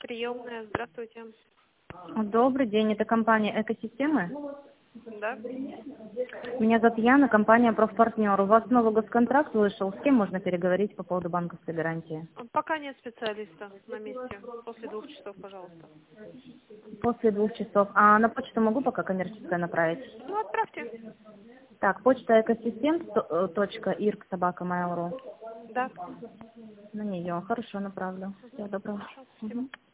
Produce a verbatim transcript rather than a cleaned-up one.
Приемная, здравствуйте. Добрый день, это компания «Экосистемы». Да? Меня зовут Яна, компания «Профпартнер». У вас новый госконтракт вышел, с кем можно переговорить по поводу банковской гарантии? Пока нет специалиста на месте. После двух часов, пожалуйста. После двух часов. А на почту могу пока коммерческое направить? Ну, отправьте. Так, почта экосистем точка ирк собака mail точка ру. Да. На нее. Хорошо, направлю. Всего доброго. Хорошо, спасибо. Мгм.